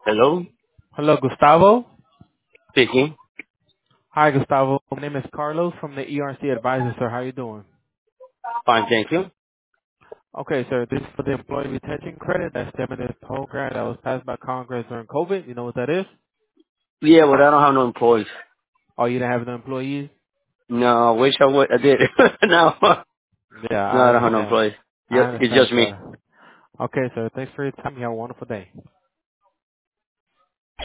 Hello? Hello, Gustavo. Speaking. Hi, Gustavo. My name is Carlos from the ERC Advisor, sir. How you doing? Fine, thank you. Okay, sir. This is for the Employee Retention Credit. That's the program that was passed by Congress during COVID. You know what that is? Yeah, but I don't have no employees. Oh, you didn't have no employees? No, I wish I would. I did. no. Yeah, No, I I don't have no understand. employees. I It's understand, just me. sir. Okay, sir. Thanks for your time. You have a wonderful day.